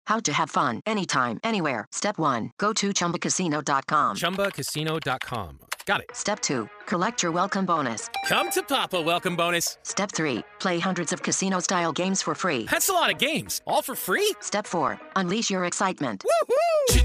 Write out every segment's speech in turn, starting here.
How to have fun anytime, anywhere. Step 1. Go to ChumbaCasino.com. ChumbaCasino.com. Got it. Step 2. Collect your welcome bonus. Come to Papa welcome bonus. Step 3. Play hundreds of casino-style games for free. That's a lot of games. All for free? Step 4. Unleash your excitement. Woohoo!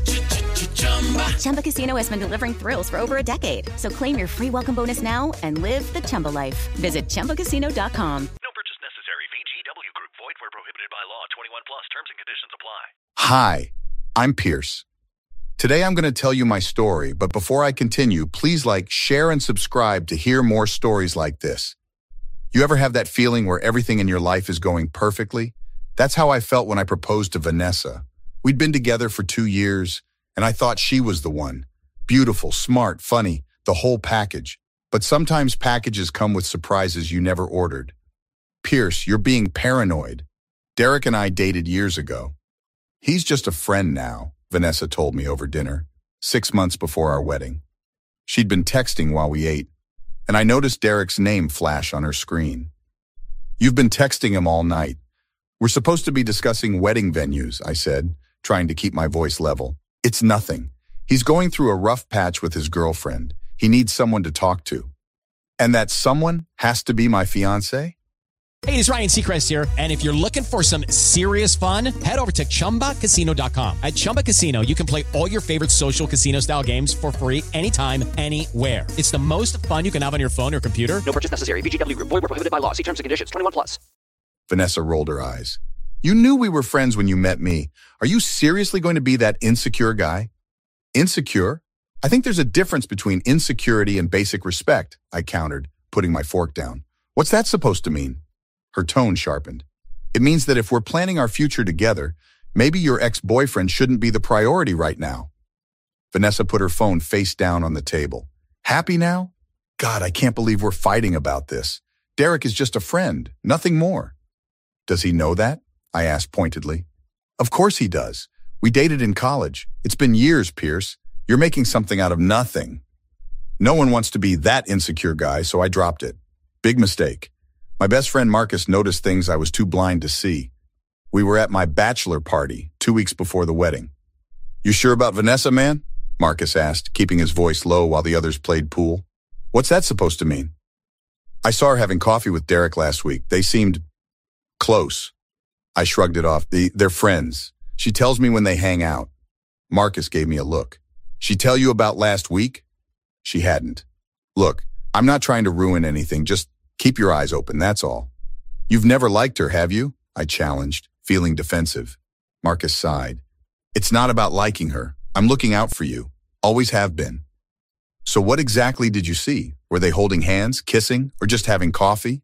Chumba Casino has been delivering thrills for over a decade. So claim your free welcome bonus now and live the Chumba life. Visit ChumbaCasino.com. No purchase necessary. VGW Group. Void where prohibited by law. 21 plus. Terms and conditions apply. Hi, I'm Pierce. Today I'm going to tell you my story, but before I continue, please like, share, and subscribe to hear more stories like this. You ever have that feeling where everything in your life is going perfectly? That's how I felt when I proposed to Vanessa. We'd been together for 2 years, and I thought she was the one. Beautiful, smart, funny, the whole package. But sometimes packages come with surprises you never ordered. Pierce, you're being paranoid. Derek and I dated years ago. He's just a friend now, Vanessa told me over dinner, 6 months before our wedding. She'd been texting while we ate, and I noticed Derek's name flash on her screen. You've been texting him all night. We're supposed to be discussing wedding venues, I said, trying to keep my voice level. It's nothing. He's going through a rough patch with his girlfriend. He needs someone to talk to. And that someone has to be my fiancé? Hey, it's Ryan Seacrest here, and if you're looking for some serious fun, head over to ChumbaCasino.com. At Chumba Casino, you can play all your favorite social casino-style games for free anytime, anywhere. It's the most fun you can have on your phone or computer. No purchase necessary. VGW Group. Void where prohibited by law. See terms and conditions. 21 plus. Vanessa rolled her eyes. You knew we were friends when you met me. Are you seriously going to be that insecure guy? Insecure? I think there's a difference between insecurity and basic respect, I countered, putting my fork down. What's that supposed to mean? Her tone sharpened. It means that if we're planning our future together, maybe your ex-boyfriend shouldn't be the priority right now. Vanessa put her phone face down on the table. Happy now? God, I can't believe we're fighting about this. Derek is just a friend, nothing more. Does he know that? I asked pointedly. Of course he does. We dated in college. It's been years, Pierce. You're making something out of nothing. No one wants to be that insecure guy, so I dropped it. Big mistake. My best friend Marcus noticed things I was too blind to see. We were at my bachelor party 2 weeks before the wedding. You sure about Vanessa, man? Marcus asked, keeping his voice low while the others played pool. What's that supposed to mean? I saw her having coffee with Derek last week. They seemed close. I shrugged it off. They're friends. She tells me when they hang out. Marcus gave me a look. She tell you about last week? She hadn't. Look, I'm not trying to ruin anything. Just keep your eyes open, that's all. You've never liked her, have you? I challenged, feeling defensive. Marcus sighed. It's not about liking her. I'm looking out for you. Always have been. So what exactly did you see? Were they holding hands, kissing, or just having coffee?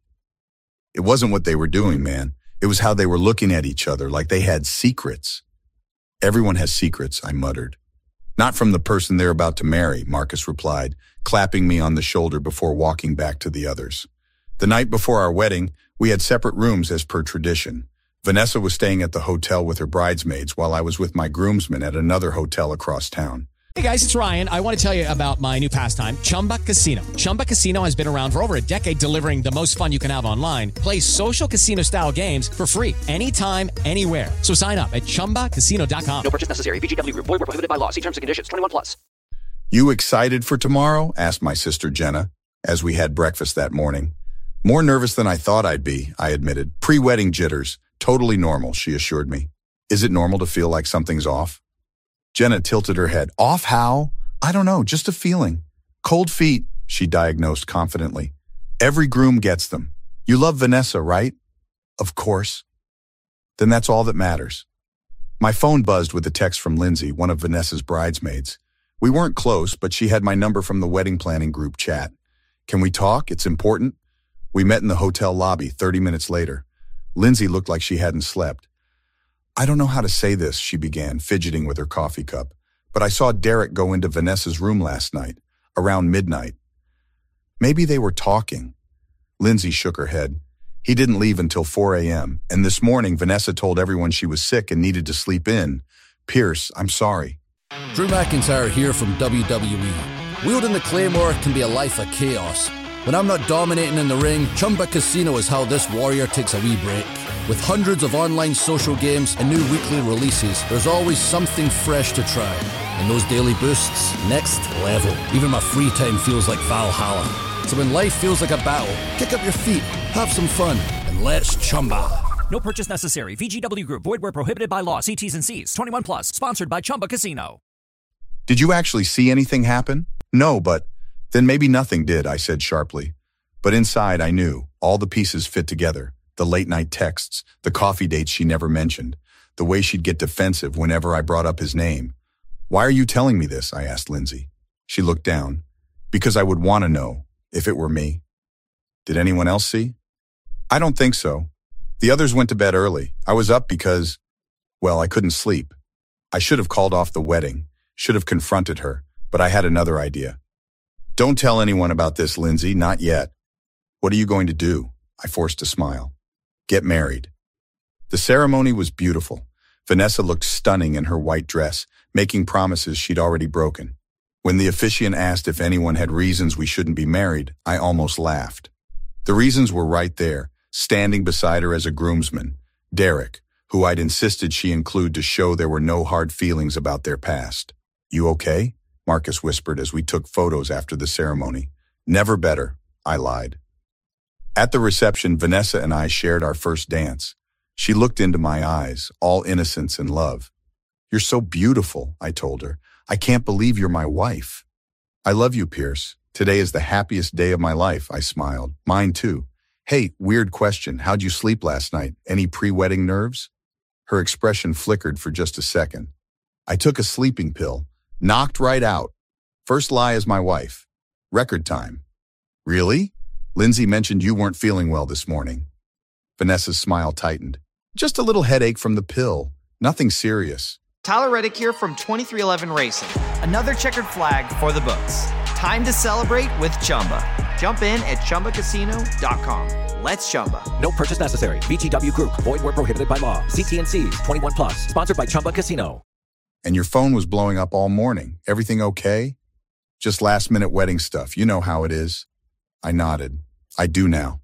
It wasn't what they were doing, man. It was how they were looking at each other, like they had secrets. Everyone has secrets, I muttered. Not from the person they're about to marry, Marcus replied, clapping me on the shoulder before walking back to the others. The night before our wedding, we had separate rooms as per tradition. Vanessa was staying at the hotel with her bridesmaids while I was with my groomsmen at another hotel across town. Hey guys, it's Ryan. I want to tell you about my new pastime, Chumba Casino. Chumba Casino has been around for over a decade, delivering the most fun you can have online. Play social casino-style games for free anytime, anywhere. So sign up at ChumbaCasino.com. No purchase necessary. VGW Group. Void where prohibited by law. See terms and conditions. 21 plus. You excited for tomorrow? Asked my sister Jenna as we had breakfast that morning. More nervous than I thought I'd be, I admitted. Pre-wedding jitters. Totally normal, she assured me. Is it normal to feel like something's off? Jenna tilted her head. Off how? I don't know, just a feeling. Cold feet, she diagnosed confidently. Every groom gets them. You love Vanessa, right? Of course. Then that's all that matters. My phone buzzed with a text from Lindsay, one of Vanessa's bridesmaids. We weren't close, but she had my number from the wedding planning group chat. Can we talk? It's important. We met in the hotel lobby 30 minutes later. Lindsay looked like she hadn't slept. I don't know how to say this, she began, fidgeting with her coffee cup, but I saw Derek go into Vanessa's room last night, around midnight. Maybe they were talking. Lindsay shook her head. He didn't leave until 4 a.m., and this morning Vanessa told everyone she was sick and needed to sleep in. Pierce, I'm sorry. Drew McIntyre here from WWE. Wielding the Claymore can be a life of chaos, When I'm not dominating in the ring, Chumba Casino is how this warrior takes a wee break. With hundreds of online social games and new weekly releases, there's always something fresh to try. And those daily boosts, next level. Even my free time feels like Valhalla. So when life feels like a battle, kick up your feet, have some fun, and let's Chumba. No purchase necessary. VGW Group. Void where prohibited by law. See T's and C's. 21 plus. Sponsored by Chumba Casino. Did you actually see anything happen? No, but then maybe nothing did, I said sharply. But inside I knew all the pieces fit together. The late-night texts, the coffee dates she never mentioned, the way she'd get defensive whenever I brought up his name. Why are you telling me this? I asked Lindsay. She looked down. Because I would want to know, if it were me. Did anyone else see? I don't think so. The others went to bed early. I was up because, well, I couldn't sleep. I should have called off the wedding, should have confronted her, but I had another idea. Don't tell anyone about this, Lindsay, not yet. What are you going to do? I forced a smile. Get married. The ceremony was beautiful. Vanessa looked stunning in her white dress, making promises she'd already broken. When the officiant asked if anyone had reasons we shouldn't be married, I almost laughed. The reasons were right there, standing beside her as a groomsman, Derek, who I'd insisted she include to show there were no hard feelings about their past. You okay? Marcus whispered as we took photos after the ceremony. Never better, I lied. At the reception, Vanessa and I shared our first dance. She looked into my eyes, all innocence and love. You're so beautiful, I told her. I can't believe you're my wife. I love you, Pierce. Today is the happiest day of my life, I smiled. Mine too. Hey, weird question. How'd you sleep last night? Any pre-wedding nerves? Her expression flickered for just a second. I took a sleeping pill. Knocked right out. First lie as my wife. Record time. Really? Lindsay mentioned you weren't feeling well this morning. Vanessa's smile tightened. Just a little headache from the pill. Nothing serious. Tyler Reddick here from 2311 Racing. Another checkered flag for the books. Time to celebrate with Chumba. Jump in at ChumbaCasino.com. Let's Chumba. No purchase necessary. VGW Group. Void where prohibited by law. See T's and C's. 21 plus. Sponsored by Chumba Casino. And your phone was blowing up all morning. Everything okay? Just last-minute wedding stuff. You know how it is. I nodded. I do now.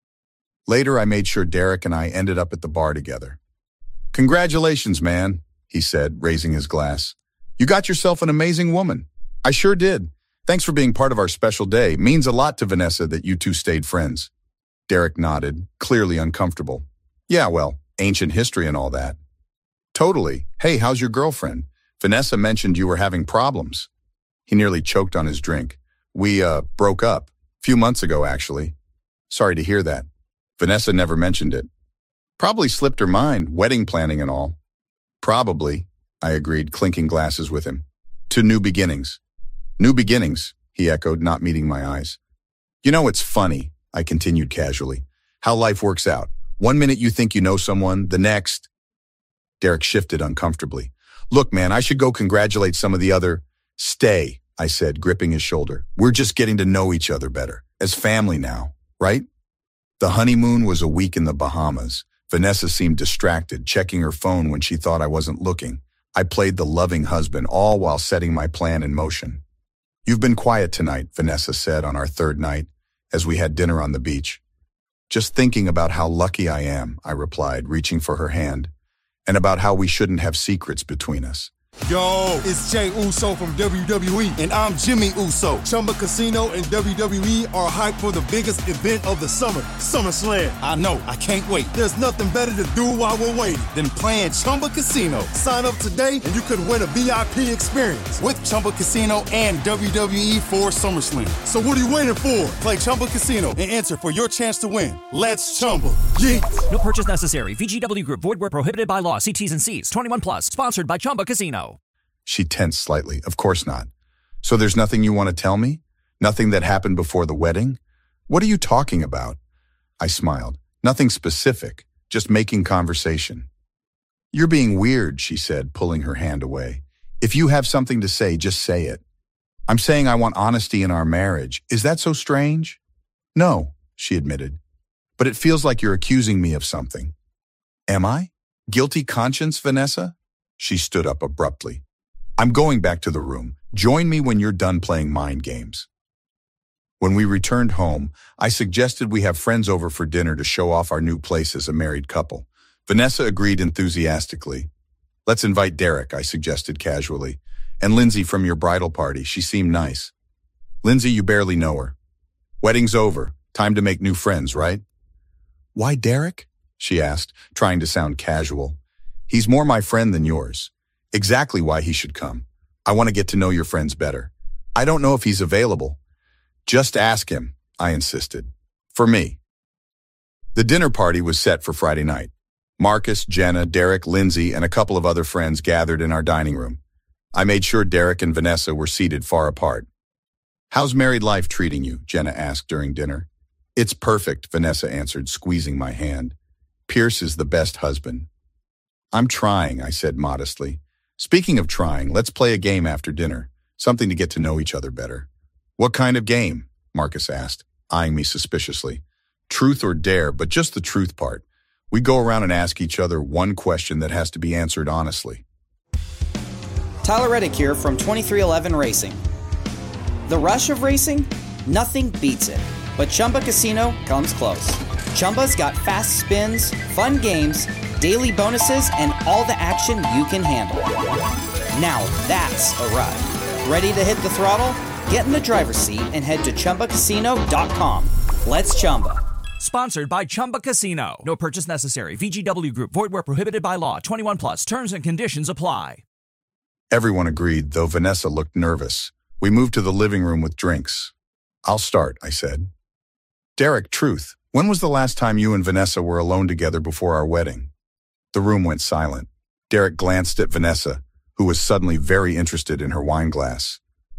Later, I made sure Derek and I ended up at the bar together. Congratulations, man, he said, raising his glass. You got yourself an amazing woman. I sure did. Thanks for being part of our special day. Means a lot to Vanessa that you two stayed friends. Derek nodded, clearly uncomfortable. Yeah, well, ancient history and all that. Totally. Hey, how's your girlfriend? Vanessa mentioned you were having problems. He nearly choked on his drink. We, broke up. Few months ago, actually. Sorry to hear that. Vanessa never mentioned it. Probably slipped her mind, wedding planning and all. Probably, I agreed, clinking glasses with him. To new beginnings. New beginnings, he echoed, not meeting my eyes. You know, it's funny, I continued casually, how life works out. 1 minute you think you know someone, the next. Derek shifted uncomfortably. Look, man, I should go congratulate some of the other. Stay, I said, gripping his shoulder. We're just getting to know each other better. As family now, right? The honeymoon was a week in the Bahamas. Vanessa seemed distracted, checking her phone when she thought I wasn't looking. I played the loving husband, all while setting my plan in motion. You've been quiet tonight, Vanessa said on our third night, as we had dinner on the beach. Just thinking about how lucky I am, I replied, reaching for her hand, and about how we shouldn't have secrets between us. Yo, it's Jay Uso from WWE, and I'm Jimmy Uso. Chumba Casino and WWE are hyped for the biggest event of the summer, SummerSlam. I know, I can't wait. There's nothing better to do while we're waiting than playing Chumba Casino. Sign up today and you could win a VIP experience with Chumba Casino and WWE for SummerSlam. So what are you waiting for? Play Chumba Casino and enter for your chance to win. Let's Chumba. Yeah. No purchase necessary. VGW Group. Void where prohibited by law. See T's and C's. 21 plus. Sponsored by Chumba Casino. She tensed slightly. Of course not. So there's nothing you want to tell me? Nothing that happened before the wedding? What are you talking about? I smiled. Nothing specific, just making conversation. You're being weird, she said, pulling her hand away. If you have something to say, just say it. I'm saying I want honesty in our marriage. Is that so strange? No, she admitted. But it feels like you're accusing me of something. Am I? Guilty conscience, Vanessa? She stood up abruptly. I'm going back to the room. Join me when you're done playing mind games. When we returned home, I suggested we have friends over for dinner to show off our new place as a married couple. Vanessa agreed enthusiastically. Let's invite Derek, I suggested casually. And Lindsay from your bridal party. She seemed nice. Lindsay, you barely know her. Wedding's over. Time to make new friends, right? Why Derek? She asked, trying to sound casual. He's more my friend than yours. Exactly why he should come. I want to get to know your friends better. I don't know if he's available. Just ask him, I insisted. For me. The dinner party was set for Friday night. Marcus, Jenna, Derek, Lindsay, and a couple of other friends gathered in our dining room. I made sure Derek and Vanessa were seated far apart. How's married life treating you? Jenna asked during dinner. It's perfect, Vanessa answered, squeezing my hand. Pierce is the best husband. I'm trying, I said modestly. Speaking of trying, let's play a game after dinner, something to get to know each other better. What kind of game? Marcus asked, eyeing me suspiciously. Truth or dare, but just the truth part. We go around and ask each other one question that has to be answered honestly. Tyler Reddick here from 2311 Racing. The rush of racing? Nothing beats it. But Chumba Casino comes close. Chumba's got fast spins, fun games, daily bonuses, and all the action you can handle. Now that's a ride. Ready to hit the throttle? Get in the driver's seat and head to ChumbaCasino.com. Let's Chumba. Sponsored by Chumba Casino. No purchase necessary. VGW Group. Void where prohibited by law. 21 plus. Terms and conditions apply. Everyone agreed, though Vanessa looked nervous. We moved to the living room with drinks. I'll start, I said. Derek, truth. When was the last time you and Vanessa were alone together before our wedding? The room went silent. Derek glanced at Vanessa, who was suddenly very interested in her wine glass.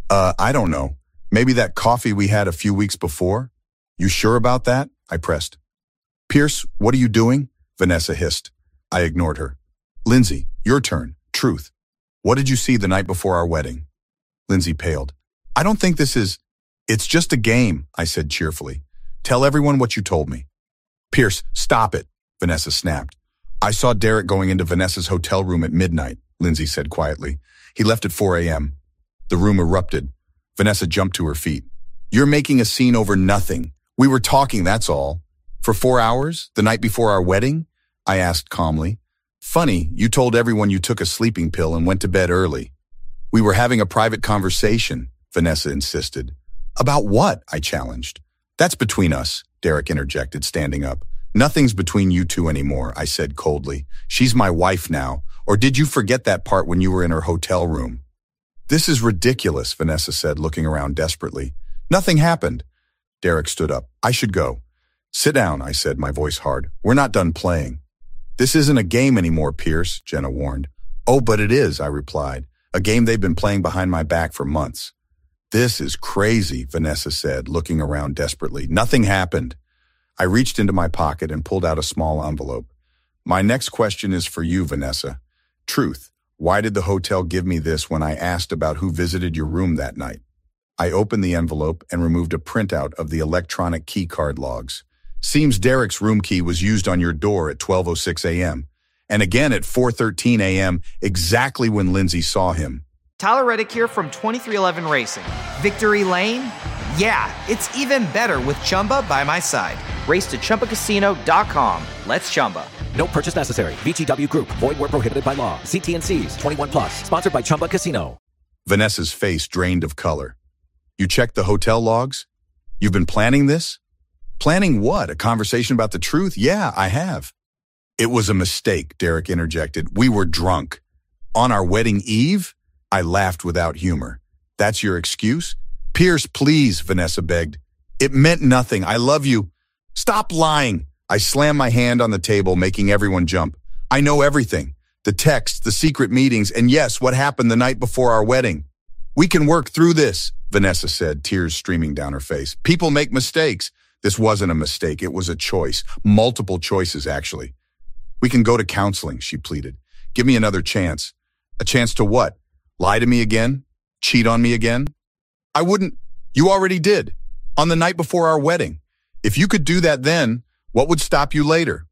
I don't know. Maybe that coffee we had a few weeks before? You sure about that? I pressed. Pierce, what are you doing? Vanessa hissed. I ignored her. Lindsay, your turn. Truth. What did you see the night before our wedding? Lindsay paled. I don't think this is... It's just a game, I said cheerfully. Tell everyone what you told me. Pierce, stop it, Vanessa snapped. I saw Derek going into Vanessa's hotel room at midnight, Lindsay said quietly. He left at 4 a.m. The room erupted. Vanessa jumped to her feet. You're making a scene over nothing. We were talking, that's all. For 4 hours, the night before our wedding? I asked calmly. Funny, you told everyone you took a sleeping pill and went to bed early. We were having a private conversation, Vanessa insisted. About what? I challenged. That's between us, Derek interjected, standing up. Nothing's between you two anymore, I said coldly. She's my wife now. Or did you forget that part when you were in her hotel room? This is ridiculous, Vanessa said, looking around desperately. Nothing happened. Derek stood up. I should go. Sit down, I said, my voice hard. We're not done playing. This isn't a game anymore, Pierce, Jenna warned. Oh, but it is, I replied. A game they've been playing behind my back for months. This is crazy, Vanessa said, looking around desperately. Nothing happened. I reached into my pocket and pulled out a small envelope. My next question is for you, Vanessa. Truth, why did the hotel give me this when I asked about who visited your room that night? I opened the envelope and removed a printout of the electronic key card logs. Seems Derek's room key was used on your door at 12:06 a.m. and again at 4:13 a.m., exactly when Lindsay saw him. Tyler Reddick here from 2311 Racing. Victory Lane? Yeah, it's even better with Chumba by my side. Race to ChumbaCasino.com. Let's Chumba. No purchase necessary. VGW Group. Void where prohibited by law. See T&Cs. 21 plus. Sponsored by Chumba Casino. Vanessa's face drained of color. You checked the hotel logs? You've been planning this? Planning what? A conversation about the truth? Yeah, I have. It was a mistake, Derek interjected. We were drunk. On our wedding eve? I laughed without humor. That's your excuse? Pierce, please, Vanessa begged. It meant nothing. I love you. Stop lying. I slammed my hand on the table, making everyone jump. I know everything. The texts, the secret meetings, and yes, what happened the night before our wedding. We can work through this, Vanessa said, tears streaming down her face. People make mistakes. This wasn't a mistake. It was a choice. Multiple choices, actually. We can go to counseling, she pleaded. Give me another chance. A chance to what? Lie to me again? Cheat on me again? I wouldn't. You already did. On the night before our wedding. If you could do that then, what would stop you later?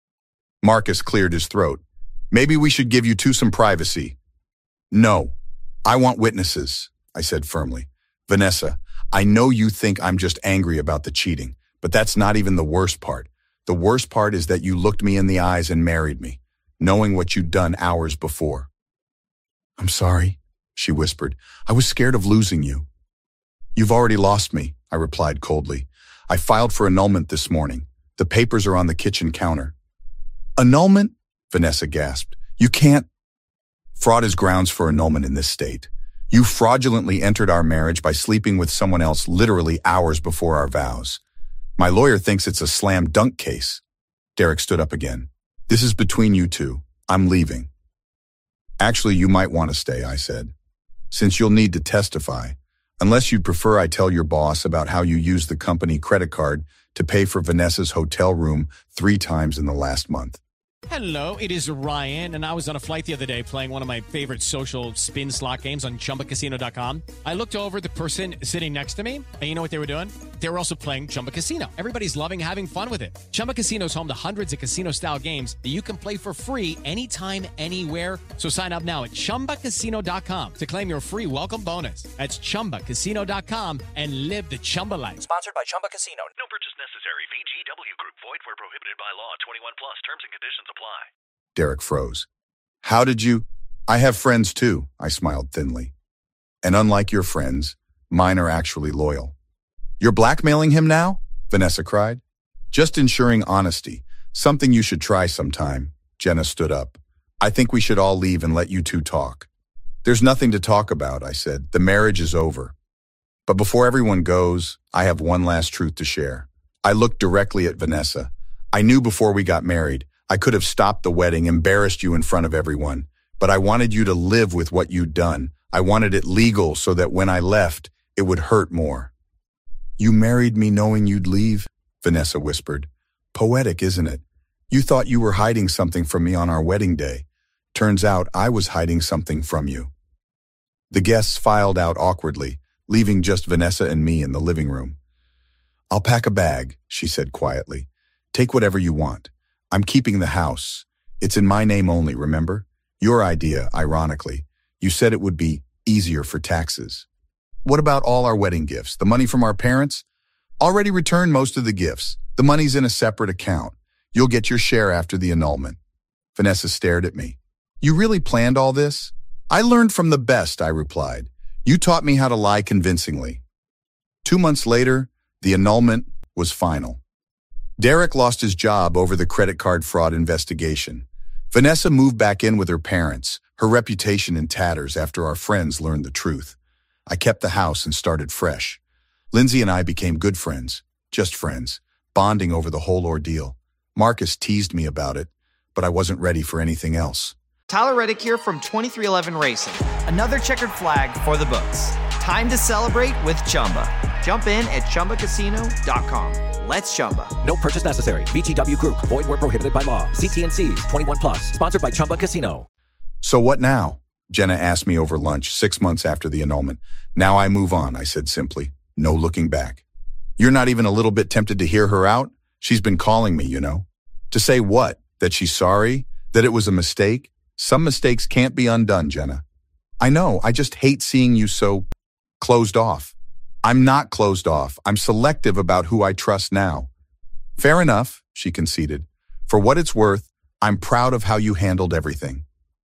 Marcus cleared his throat. Maybe we should give you two some privacy. No. I want witnesses, I said firmly. Vanessa, I know you think I'm just angry about the cheating, but that's not even the worst part. The worst part is that you looked me in the eyes and married me, knowing what you'd done hours before. I'm sorry, she whispered. I was scared of losing you. You've already lost me, I replied coldly. I filed for annulment this morning. The papers are on the kitchen counter. Annulment? Vanessa gasped. You can't. Fraud is grounds for annulment in this state. You fraudulently entered our marriage by sleeping with someone else literally hours before our vows. My lawyer thinks it's a slam dunk case. Derek stood up again. This is between you two. I'm leaving. Actually, you might want to stay, I said, since you'll need to testify, unless you'd prefer I tell your boss about how you used the company credit card to pay for Vanessa's hotel room 3 times in the last month. Hello, it is Ryan, and I was on a flight the other day playing one of my favorite social spin slot games on ChumbaCasino.com. I looked over at the person sitting next to me, and you know what they were doing? They were also playing Chumba Casino. Everybody's loving having fun with it. Chumba Casino is home to hundreds of casino-style games that you can play for free anytime, anywhere. So sign up now at ChumbaCasino.com to claim your free welcome bonus. That's ChumbaCasino.com and live the Chumba life. Sponsored by Chumba Casino. No purchase necessary. VGW Group. Void where prohibited by law. 21 plus. Terms and conditions apply. Derek froze. How did you? I have friends too, I smiled thinly. And unlike your friends, mine are actually loyal. You're blackmailing him now? Vanessa cried. Just ensuring honesty. Something you should try sometime. Jenna stood up. I think we should all leave and let you two talk. There's nothing to talk about, I said. The marriage is over. But before everyone goes, I have one last truth to share. I looked directly at Vanessa. I knew before we got married, I could have stopped the wedding, embarrassed you in front of everyone, but I wanted you to live with what you'd done. I wanted it legal so that when I left, it would hurt more. You married me knowing you'd leave, Vanessa whispered. Poetic, isn't it? You thought you were hiding something from me on our wedding day. Turns out I was hiding something from you. The guests filed out awkwardly, leaving just Vanessa and me in the living room. I'll pack a bag, she said quietly. Take whatever you want. I'm keeping the house. It's in my name only, remember? Your idea, ironically. You said it would be easier for taxes. What about all our wedding gifts? The money from our parents? Already returned most of the gifts. The money's in a separate account. You'll get your share after the annulment. Vanessa stared at me. You really planned all this? I learned from the best, I replied. You taught me how to lie convincingly. 2 months later, the annulment was final. Derek lost his job over the credit card fraud investigation. Vanessa moved back in with her parents, her reputation in tatters after our friends learned the truth. I kept the house and started fresh. Lindsay and I became good friends, just friends, bonding over the whole ordeal. Marcus teased me about it, but I wasn't ready for anything else. Tyler Reddick here from 23XI Racing. Another checkered flag for the books. Time to celebrate with Chumba. Jump in at ChumbaCasino.com. Let's Chumba. No purchase necessary. VGW Group. Void where prohibited by law. CT&Cs. 21 plus. Sponsored by Chumba Casino. So what now? Jenna asked me over lunch 6 months after the annulment. Now I move on, I said simply. No looking back. You're not even a little bit tempted to hear her out? She's been calling me, you know. To say what? That she's sorry? That it was a mistake? Some mistakes can't be undone, Jenna. I know, I just hate seeing you so closed off. I'm not closed off. I'm selective about who I trust now. Fair enough, she conceded. For what it's worth, I'm proud of how you handled everything.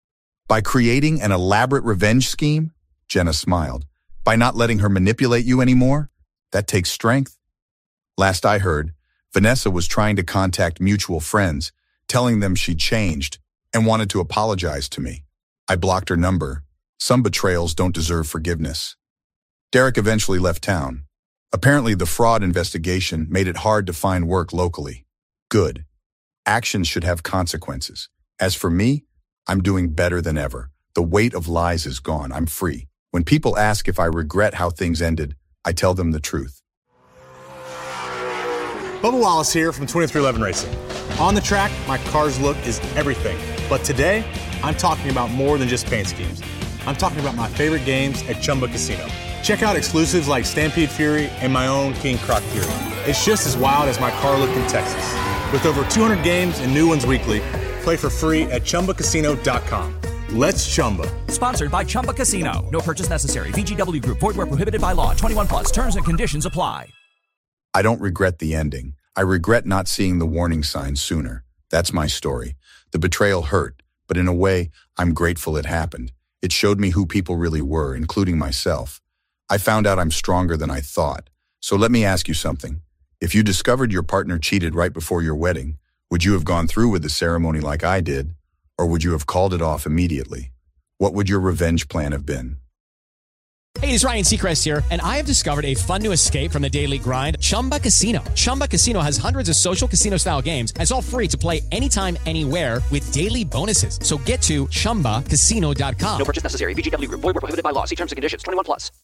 By creating an elaborate revenge scheme? Jenna smiled. By not letting her manipulate you anymore? That takes strength. Last I heard, Vanessa was trying to contact mutual friends, telling them she'd changed and wanted to apologize to me. I blocked her number. Some betrayals don't deserve forgiveness. Derek eventually left town. Apparently, the fraud investigation made it hard to find work locally. Good. Actions should have consequences. As for me, I'm doing better than ever. The weight of lies is gone. I'm free. When people ask if I regret how things ended, I tell them the truth. Bubba Wallace here from 23XI Racing. On the track, my car's look is everything. But today, I'm talking about more than just paint schemes. I'm talking about my favorite games at Chumba Casino. Check out exclusives like Stampede Fury and my own King Croc Fury. It's just as wild as my car looked in Texas. With over 200 games and new ones weekly, play for free at ChumbaCasino.com. Let's Chumba. Sponsored by Chumba Casino. No purchase necessary. VGW Group. Void where prohibited by law. 21 plus. Terms and conditions apply. I don't regret the ending. I regret not seeing the warning signs sooner. That's my story. The betrayal hurt, but in a way, I'm grateful it happened. It showed me who people really were, including myself. I found out I'm stronger than I thought. So let me ask you something. If you discovered your partner cheated right before your wedding, would you have gone through with the ceremony like I did, or would you have called it off immediately? What would your revenge plan have been? Hey, it's Ryan Seacrest here, and I have discovered a fun new escape from the daily grind, Chumba Casino. Chumba Casino has hundreds of social casino-style games, and it's all free to play anytime, anywhere with daily bonuses. So get to ChumbaCasino.com. No purchase necessary. VGW Group. Void where prohibited by law. See terms and conditions. 21 plus.